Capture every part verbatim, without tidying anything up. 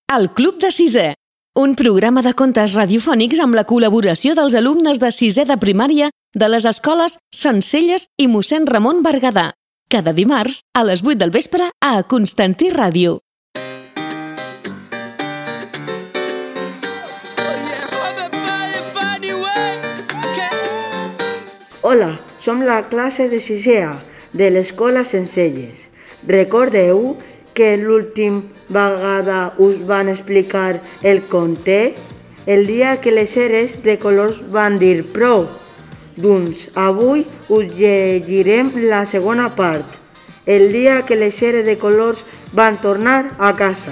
El Club de Sisè, un programa de contes radiofònics amb la col·laboració dels alumnes de sisè de primària de les escoles Sencelles i mossèn Ramon Berguedà, cada dimarts a les vuit del vespre a Constantí Ràdio. Hola, som la classe de sisè A de l'escola Sencelles. Recordeu que l'última vegada us van explicar el conte? El dia que les eres de colors van dir prou. Doncs avui us llegirem la segona part. El dia que les eres de colors van tornar a casa.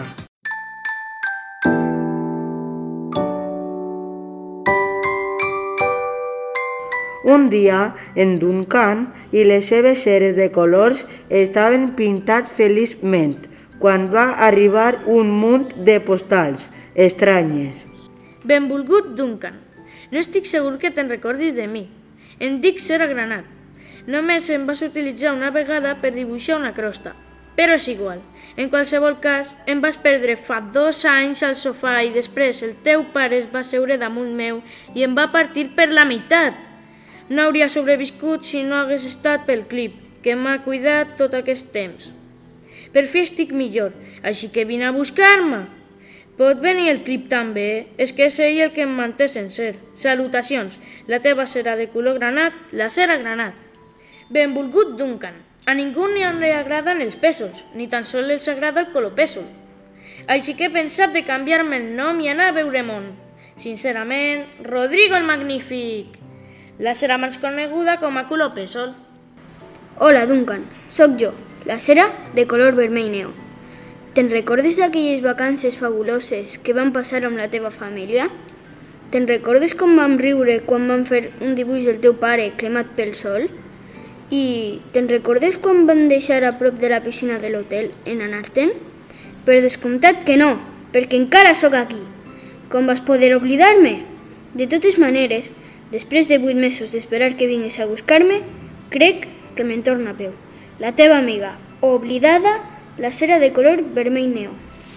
Un dia, en Duncan i les seves eres de colors estaven pintats feliçment quan va arribar un munt de postals estranyes. Benvolgut Duncan, no estic segur que te'n recordis de mi. Em dic Cera Granat. Només em vas utilitzar una vegada per dibuixar una crosta, però és igual. En qualsevol cas, em vas perdre fa dos anys al sofà i després el teu pare es va seure damunt meu i em va partir per la meitat. No hauria sobreviscut si no hagués estat pel Clip, que m'ha cuidat tot aquest temps. Per fi estic millor, així que vine a buscar-me. Pot venir el Clip també, és que és ell el que em manté sencer. Salutacions, la teva cera de color granat, la Cera Granat. Benvolgut Duncan, a ningú ni li agraden els pèsols, ni tan sols els agrada el color pèsol. Així que he pensat de canviar-me el nom i anar a veure món. Sincerament, Rodrigo el Magnífic. La cera més coneguda com a color pèsol. Hola, Duncan. Soc jo, la cera de color vermell neu. Te'n recordes d'aquelles vacances fabuloses que van passar amb la teva família? Te'n recordes com vam riure quan vam fer un dibuix del teu pare cremat pel sol? I te'n recordes quan van deixar a prop de la piscina de l'hotel en anar-te'n? Per descomptat que no, perquè encara sóc aquí. Com vas poder oblidar-me? De totes maneres, després de vuit mesos d'esperar que vingués a buscar-me, crec que me'n torna a peu. La teva amiga, oblidada, la cera de color vermell neu.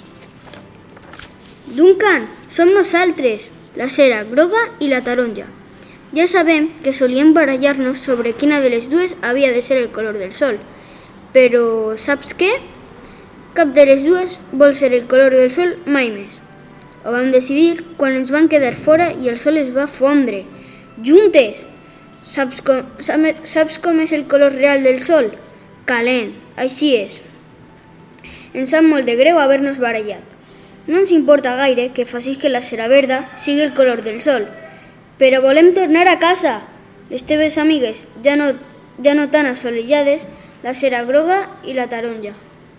Duncan, som nosaltres, la cera groga i la taronja. Ja sabem que solíem barallar-nos sobre quina de les dues havia de ser el color del sol, però saps què? Cap de les dues vol ser el color del sol mai més. Ho vam decidir quan ens van quedar fora i el sol es va fondre. Juntes! Saps com, saps com és el color real del sol? Calent, així és. Ens sap molt de greu haver-nos barallat. No ens importa gaire que facis que la cera verda sigui el color del sol, però volem tornar a casa. Les teves amigues ja no, ja no tan assolellades, la cera groga i la taronja.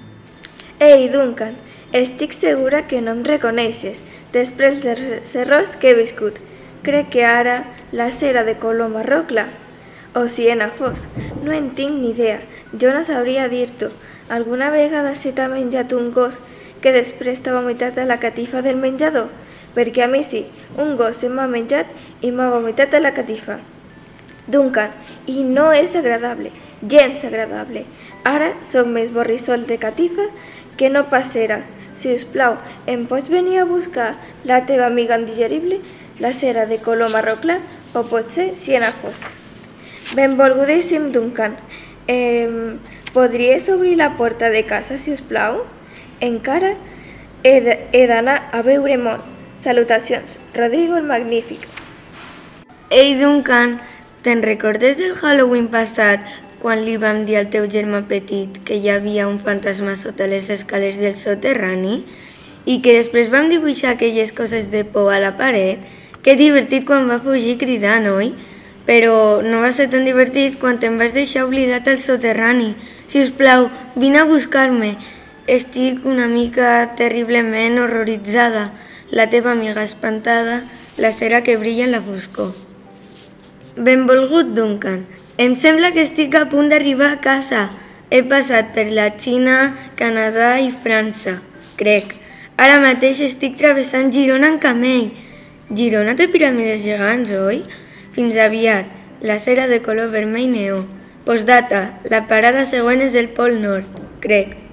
Ei, Duncan, estic segura que no em reconeixes després dels errors que he viscut. Crec que ara la cera de color marró clar, o siena fos, no en tinc ni idea, jo no sabria dir-t'ho. Alguna vegada se t'ha menjat un gos que després t'ha vomitat a la catifa del menjador? Perquè a mi sí, un gos se m'ha menjat i m'ha vomitat a la catifa. Duncan, i no és agradable, gens agradable. Ara sóc més borrissol de catifa que no pas cera. Si us plau, em pots venir a buscar la teva amiga indigerible, la cera de color marró clar, o potser siena fosc. Benvolgudíssim, Duncan. Eh, podries obrir la porta de casa, si us plau? Encara he d'anar a veure món. Salutacions, Rodrigo el Magnífic. Ei, Duncan, te'n recordes del Halloween passat quan li vam dir al teu germà petit que hi havia un fantasma sota les escales del soterrani i que després vam dibuixar aquelles coses de por a la paret? Que divertit quan va fugir cridant, oi? Però no va ser tan divertit quan te'n vas deixar oblidat al soterrani. Si us plau, vine a buscar-me. Estic una mica terriblement horroritzada. La teva amiga espantada, la cera que brilla en la foscor. Benvolgut, Duncan. Em sembla que estic a punt d'arribar a casa. He passat per la Xina, Canadà i França, crec. Ara mateix estic travessant Girona en camell. Girona té piràmides gegants, oi? Fins aviat, la cera de color vermell neu. Postdata, la parada següent és el Pol Nord, crec.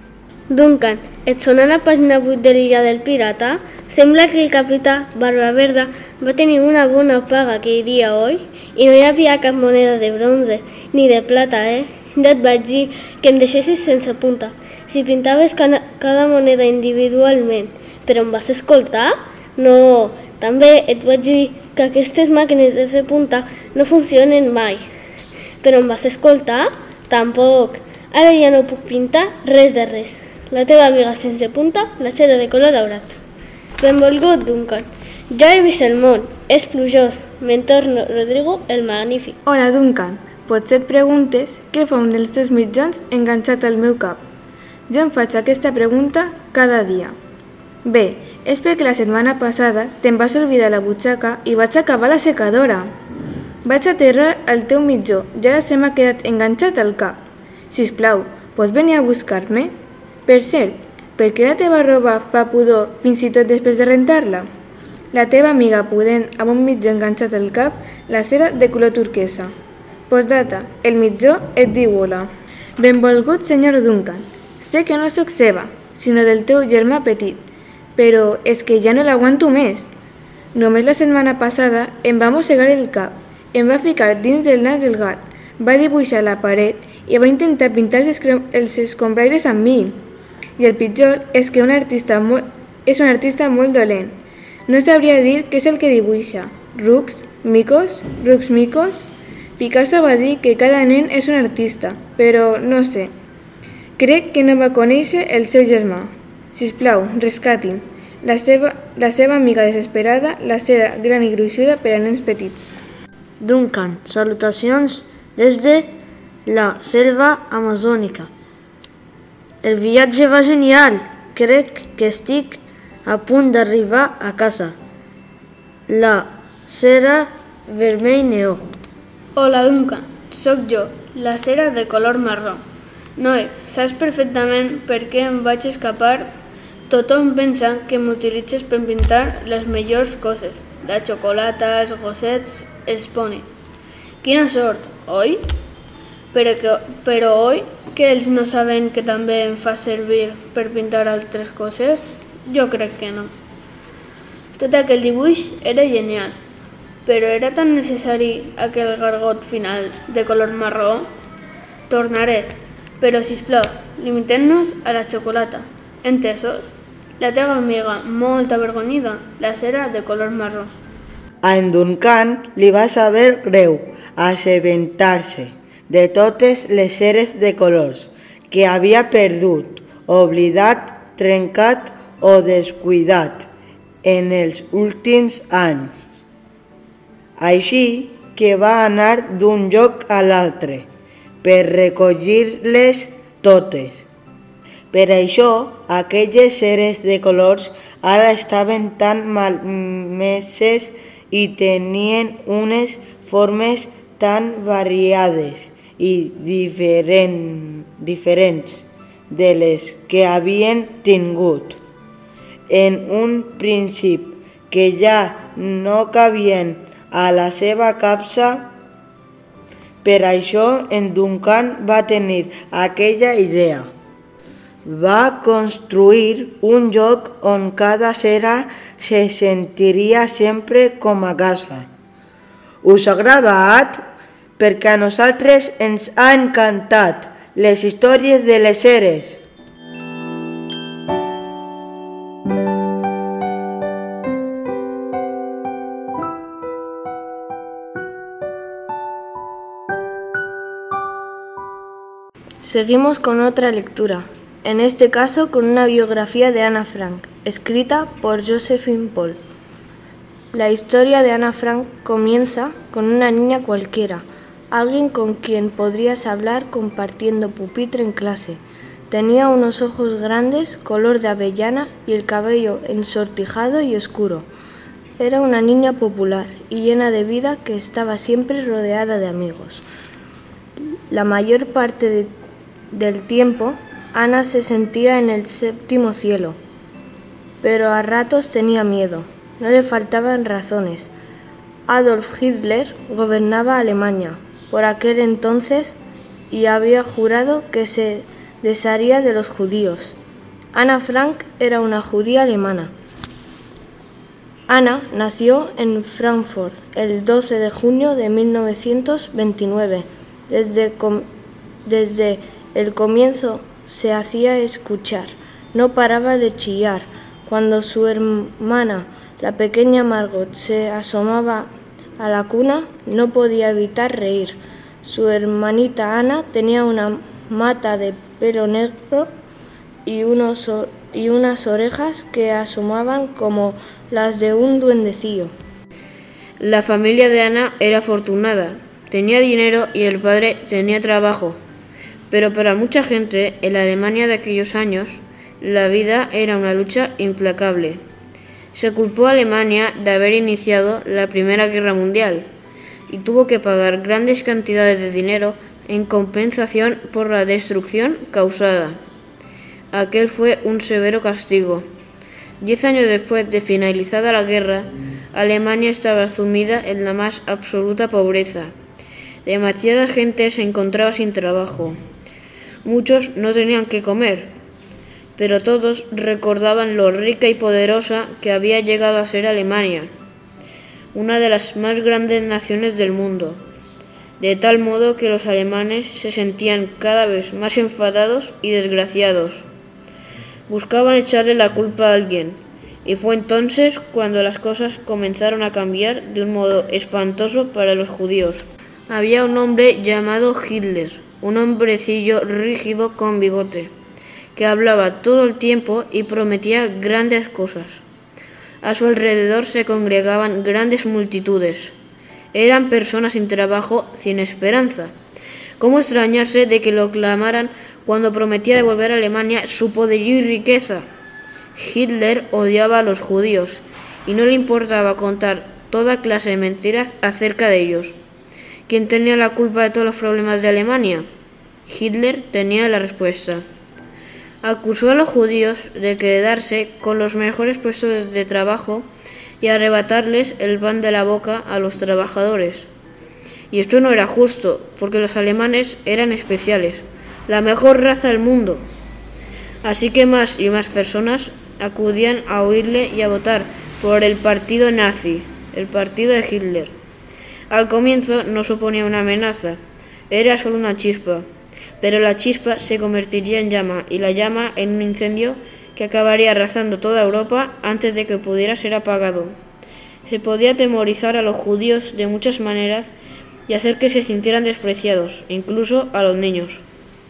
Duncan, et sona la pàgina vuit de l'Illa del Pirata? Sembla que el capità Barbaverda va tenir una bona paga aquell dia, oi? I no hi havia cap moneda de bronze, ni de plata, eh? Ja et vaig dir que em deixessis sense punta. Si pintaves cada, cada moneda individualment, però em vas escoltar? No, també et vaig dir que aquestes màquines de fer punta no funcionen mai. Però em vas escoltar? Tampoc. Ara ja no puc pintar res de res. La teva amiga sense punta, la cera de color daurat. Benvolgut, Duncan. Ja he vist el món. És plujós. Me'n torno Rodrigo el Magnífic. Hola, Duncan. Potser et preguntes què fa un dels teus mitjans enganxat al meu cap. Jo em faig aquesta pregunta cada dia. Bé, és perquè la setmana passada te'n vas oblidar la butxaca i vaig acabar la secadora. Vaig aterrar al teu mitjó i ara se m'ha quedat enganxat al cap. Sisplau, pots venir a buscar-me? Per cert, per què la teva roba fa pudor fins i tot després de rentar-la? La teva amiga pudent amb un mitjó enganxat al cap, la cera de color turquesa. Postdata, el mitjó et diu hola. Benvolgut, senyor Duncan. Sé que no sóc seva, sinó del teu germà petit, però és que ja no l'aguanto més. Només la setmana passada em va mossegar el cap, em va ficar dins del nas del gat, va dibuixar la paret i va intentar pintar els escombraires amb mi. I el pitjor és que un artista molt, és un artista molt dolent. No sabria dir què és el que dibuixa. Rucs, micos, rucs micos... Picasso va dir que cada nen és un artista, però no sé. Crec que no va conèixer el seu germà. Sisplau, rescati'm. La seva, la seva amiga desesperada, la cera gran i gruixuda per a nens petits. Duncan, salutacions des de la selva amazònica. El viatge va genial. Crec que estic a punt d'arribar a casa. La cera vermell neó. Hola, Duncan. Soc jo, la cera de color marró. Noé, saps perfectament per què em vaig escapar? Tothom pensa que m'utilitzes per pintar les millors coses. La xocolata, els gossets, els poni. Quina sort, oi? Però, que, però oi que ells no saben que també em fa servir per pintar altres coses? Jo crec que no. Tot aquell dibuix era genial, però era tan necessari aquell gargot final de color marró? Tornaré, però sisplau, limitem-nos a la xocolata. Entesos? La teva amiga, molt avergonyida, la cera de color marró. A en Duncan li va saber greu assabentar-se de totes les ceres de colors que havia perdut, oblidat, trencat o descuidat en els últims anys. Així que va anar d'un lloc a l'altre per recollir-les totes. Per això, aquelles ceres de colors ara estaven tan malmeses i tenien unes formes tan variades i diferent, diferents de les que havien tingut en un principi, que ja no cabien a la seva capsa. Per això en Duncan va tenir aquella idea. Va construir un lloc on cada cera se sentiria sempre com a casa. Us ha agradat? Perquè a nosaltres ens ha encantat les històries de les ceres. Seguimos con otra lectura, en este caso con una biografía de Ana Frank, escrita por Josephine Paul. La historia de Ana Frank comienza con una niña cualquiera, alguien con quien podrías hablar compartiendo pupitre en clase. Tenía unos ojos grandes, color de avellana y el cabello ensortijado y oscuro. Era una niña popular y llena de vida que estaba siempre rodeada de amigos. La mayor parte de del tiempo, Ana se sentía en el séptimo cielo, pero a ratos tenía miedo. No le faltaban razones. Adolf Hitler gobernaba Alemania por aquel entonces y había jurado que se desharía de los judíos. Ana Frank era una judía alemana. Ana nació en Frankfurt el doce de junio de mil novecientos veintinueve. Desde, com- desde el comienzo se hacía escuchar, no paraba de chillar. Cuando su hermana, la pequeña Margot, se asomaba a la cuna, no podía evitar reír. Su hermanita Ana tenía una mata de pelo negro y, unos, y unas orejas que asomaban como las de un duendecillo. La familia de Ana era afortunada, tenía dinero y el padre tenía trabajo, pero para mucha gente en la Alemania de aquellos años la vida era una lucha implacable. Se culpó a Alemania de haber iniciado la Primera Guerra Mundial y tuvo que pagar grandes cantidades de dinero en compensación por la destrucción causada. Aquel fue un severo castigo. Diez años después de finalizada la guerra, Alemania estaba sumida en la más absoluta pobreza. Demasiada gente se encontraba sin trabajo. Muchos no tenían qué comer, pero todos recordaban lo rica y poderosa que había llegado a ser Alemania, una de las más grandes naciones del mundo, de tal modo que los alemanes se sentían cada vez más enfadados y desgraciados. Buscaban echarle la culpa a alguien, y fue entonces cuando las cosas comenzaron a cambiar de un modo espantoso para los judíos. Había un hombre llamado Hitler, un hombrecillo rígido con bigote, que hablaba todo el tiempo y prometía grandes cosas. A su alrededor se congregaban grandes multitudes. Eran personas sin trabajo, sin esperanza. ¿Cómo extrañarse de que lo clamaran cuando prometía devolver a Alemania su poderío y riqueza? Hitler odiaba a los judíos y no le importaba contar toda clase de mentiras acerca de ellos. ¿Quién tenía la culpa de todos los problemas de Alemania? Hitler tenía la respuesta. Acusó a los judíos de quedarse con los mejores puestos de trabajo y arrebatarles el pan de la boca a los trabajadores. Y esto no era justo, porque los alemanes eran especiales, la mejor raza del mundo. Así que más y más personas acudían a oírle y a votar por el partido nazi, el partido de Hitler. Al comienzo no suponía una amenaza, era solo una chispa, pero la chispa se convertiría en llama y la llama en un incendio que acabaría arrasando toda Europa antes de que pudiera ser apagado. Se podía atemorizar a los judíos de muchas maneras y hacer que se sintieran despreciados, incluso a los niños.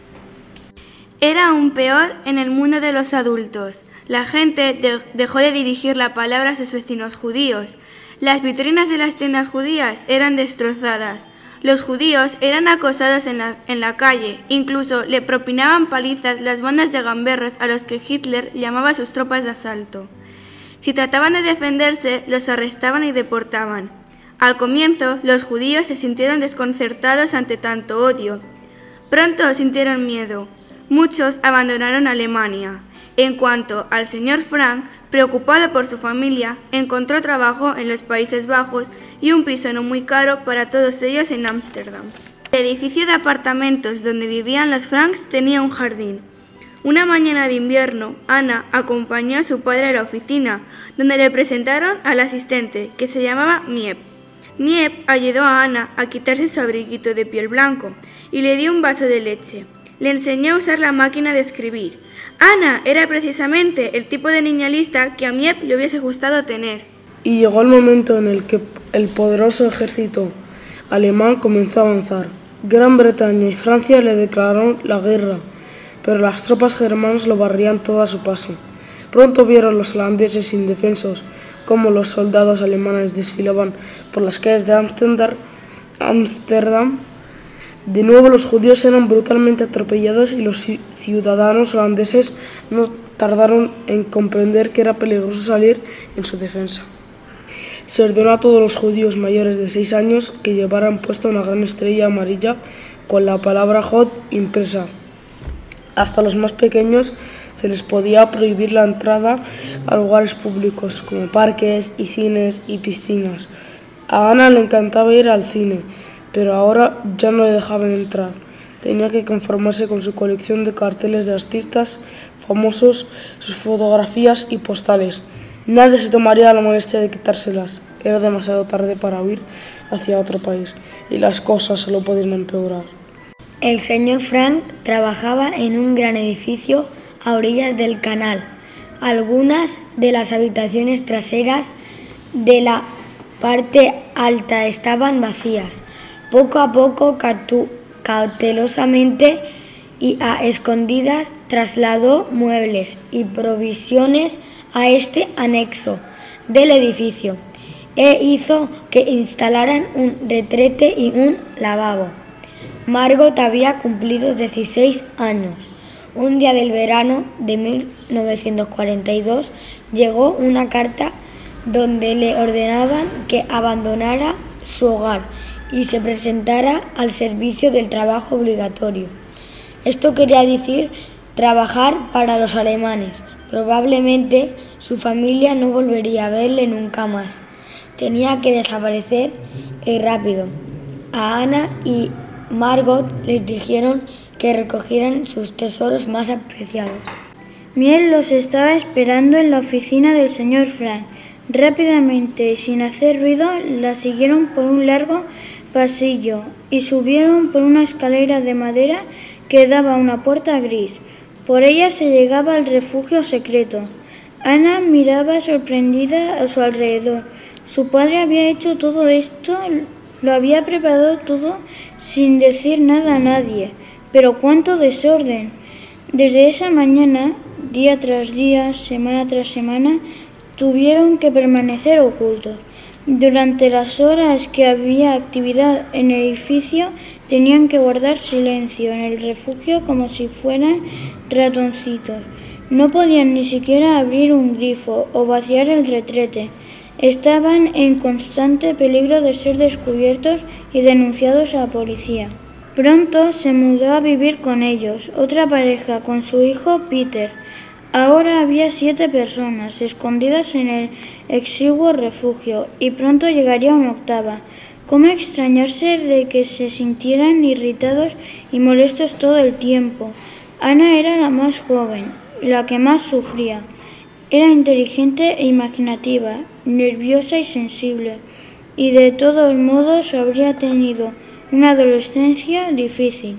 Era aún peor en el mundo de los adultos. La gente de- dejó de dirigir la palabra a sus vecinos judíos. Las vitrinas de las tiendas judías eran destrozadas. Los judíos eran acosados en la, en la calle. Incluso le propinaban palizas las bandas de gamberros a los que Hitler llamaba sus tropas de asalto. Si trataban de defenderse, los arrestaban y deportaban. Al comienzo, los judíos se sintieron desconcertados ante tanto odio. Pronto sintieron miedo. Muchos abandonaron Alemania. En cuanto al señor Frank, preocupado por su familia, encontró trabajo en los Países Bajos y un piso no muy caro para todos ellos en Ámsterdam. El edificio de apartamentos donde vivían los Franks tenía un jardín. Una mañana de invierno, Ana acompañó a su padre a la oficina, donde le presentaron al asistente, que se llamaba Miep. Miep ayudó a Ana a quitarse su abriguito de piel blanco y le dio un vaso de leche. Le enseñó a usar la máquina de escribir. Ana era precisamente el tipo de niña lista que a Miep le hubiese gustado tener. Y llegó el momento en el que el poderoso ejército alemán comenzó a avanzar. Gran Bretaña y Francia le declararon la guerra, pero las tropas germanas lo barrían todo a su paso. Pronto vieron los holandeses indefensos cómo los soldados alemanes desfilaban por las calles de Ámsterdam. De nuevo los judíos eran brutalmente atropellados y los ciudadanos holandeses no tardaron en comprender que era peligroso salir en su defensa. Se ordenó a todos los judíos mayores de seis años que llevaran puesta una gran estrella amarilla con la palabra Jod impresa. Hasta los más pequeños se les podía prohibir la entrada a lugares públicos como parques y cines y piscinas. A Ana le encantaba ir al cine, pero ahora ya no le dejaban entrar. tenía que conformarse con su colección de carteles de artistas famosos, sus fotografías y postales. Nadie se tomaría la molestia de quitárselas. Era demasiado tarde para huir hacia otro país y las cosas solo podían empeorar. El señor Frank trabajaba en un gran edificio a orillas del canal. Algunas de las habitaciones traseras de la parte alta estaban vacías. Poco a poco, cautelosamente y a escondidas, trasladó muebles y provisiones a este anexo del edificio e hizo que instalaran un retrete y un lavabo. Margot había cumplido dieciséis años. Un día del verano de mil novecientos cuarenta y dos llegó una carta donde le ordenaban que abandonara su hogar y se presentara al servicio del trabajo obligatorio. Esto quería decir trabajar para los alemanes. Probablemente su familia no volvería a verle nunca más. Tenía que desaparecer y rápido. A Ana y Margot les dijeron que recogieran sus tesoros más apreciados. Miel los estaba esperando en la oficina del señor Frank. Rápidamente y sin hacer ruido la siguieron por un largo pasillo y subieron por una escalera de madera que daba a una puerta gris. Por ella se llegaba al refugio secreto. Ana miraba sorprendida a su alrededor. Su padre había hecho todo esto, lo había preparado todo sin decir nada a nadie. Pero cuánto desorden. Desde esa mañana, día tras día, semana tras semana, tuvieron que permanecer ocultos. Durante las horas que había actividad en el edificio, tenían que guardar silencio en el refugio como si fueran ratoncitos. No podían ni siquiera abrir un grifo o vaciar el retrete. Estaban en constante peligro de ser descubiertos y denunciados a la policía. Pronto se mudó a vivir con ellos, otra pareja con su hijo Peter. Ahora había siete personas escondidas en el exiguo refugio y pronto llegaría una octava. ¿Cómo extrañarse de que se sintieran irritados y molestos todo el tiempo? Ana era la más joven, la que más sufría. Era inteligente e imaginativa, nerviosa y sensible, y de todos modos habría tenido una adolescencia difícil.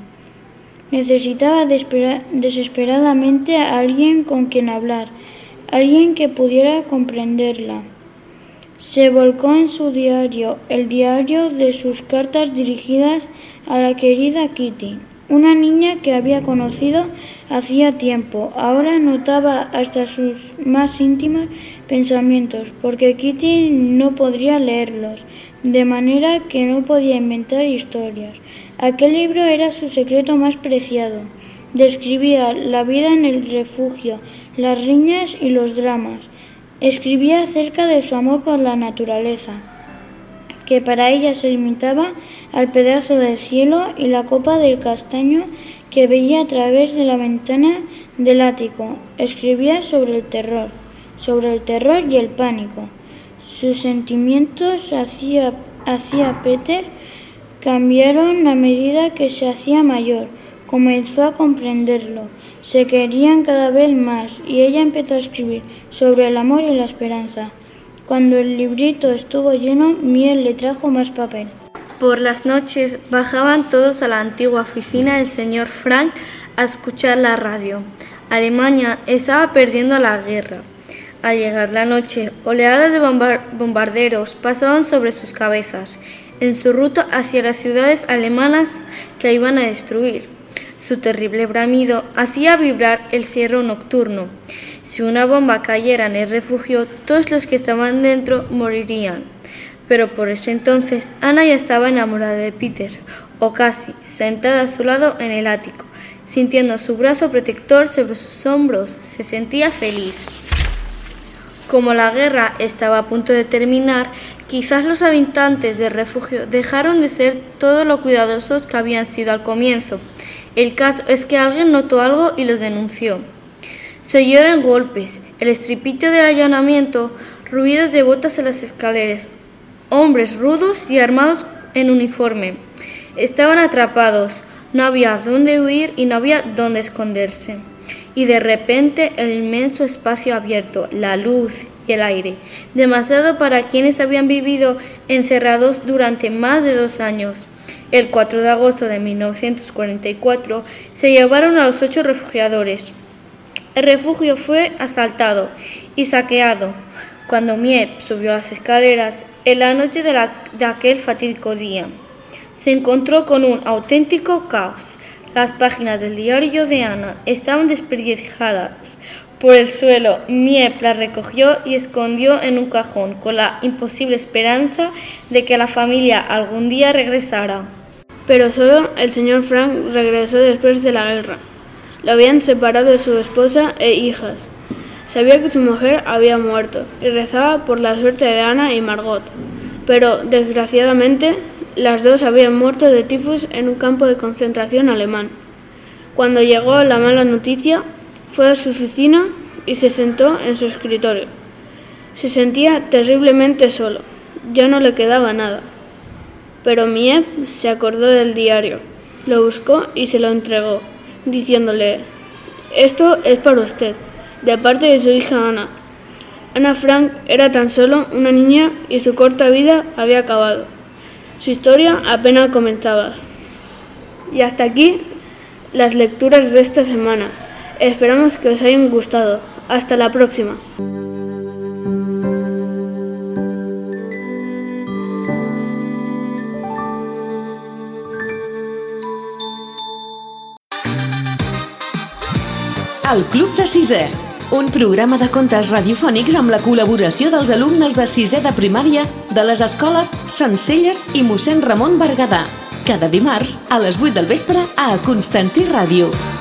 Necesitaba desesperadamente a alguien con quien hablar, alguien que pudiera comprenderla. Se volcó en su diario, el diario de sus cartas dirigidas a la querida Kitty, una niña que había conocido hacía tiempo. Ahora notaba hasta sus más íntimos pensamientos, porque Kitty no podría leerlos, de manera que no podía inventar historias. Aquel libro era su secreto más preciado. Describía la vida en el refugio, las riñas y los dramas. Escribía acerca de su amor por la naturaleza, que para ella se limitaba al pedazo del cielo y la copa del castaño que veía a través de la ventana del ático. Escribía sobre el terror, sobre el terror y el pánico. Sus sentimientos hacia, hacia Peter cambiaron a medida que se hacía mayor. Comenzó a comprenderlo. Se querían cada vez más y ella empezó a escribir sobre el amor y la esperanza. Cuando el librito estuvo lleno, Miel le trajo más papel. Por las noches bajaban todos a la antigua oficina del señor Frank a escuchar la radio. Alemania estaba perdiendo la guerra. Al llegar la noche, oleadas de bombarderos pasaban sobre sus cabezas, en su ruta hacia las ciudades alemanas que iban a destruir. Su terrible bramido hacía vibrar el cielo nocturno. Si una bomba cayera en el refugio, todos los que estaban dentro morirían. Pero por ese entonces Ana ya estaba enamorada de Peter, o casi, sentada a su lado en el ático, sintiendo su brazo protector sobre sus hombros. Se sentía feliz. Como la guerra estaba a punto de terminar, quizás los habitantes del refugio dejaron de ser todo lo cuidadosos que habían sido al comienzo. El caso es que alguien notó algo y los denunció. Se oyeron golpes, el estrépito del allanamiento, ruidos de botas en las escaleras, hombres rudos y armados en uniforme. Estaban atrapados. No había dónde huir y no había dónde esconderse. Y de repente el inmenso espacio abierto, la luz y el aire, demasiado para quienes habían vivido encerrados durante más de dos años. El cuatro de agosto de mil novecientos cuarenta y cuatro se llevaron a los ocho refugiadores. El refugio fue asaltado y saqueado cuando Miep subió las escaleras en la noche de, la, de aquel fatídico día. Se encontró con un auténtico caos. Las páginas del diario de Ana estaban desperdiciadas por el suelo. Miep las recogió y escondió en un cajón con la imposible esperanza de que la familia algún día regresara. Pero solo el señor Frank regresó después de la guerra. Lo habían separado de su esposa e hijas. Sabía que su mujer había muerto y rezaba por la suerte de Ana y Margot. Pero, desgraciadamente, las dos habían muerto de tifus en un campo de concentración alemán. Cuando llegó la mala noticia, fue a su oficina y se sentó en su escritorio. Se sentía terriblemente solo. Ya no le quedaba nada. Pero Miep se acordó del diario, lo buscó y se lo entregó, diciéndole: «Esto es para usted, de parte de su hija Ana». Ana Frank era tan solo una niña y su corta vida había acabado. Su historia apenas comenzaba. Y hasta aquí las lecturas de esta semana. Esperamos que os hayan gustado. Hasta la próxima. El Club de Sisè, un programa de contes radiofònics amb la col·laboració dels alumnes de sisè de primària de les escoles Sencelles i mossèn Ramon Berguedà. Cada dimarts a les vuit del vespre a Constantí Ràdio.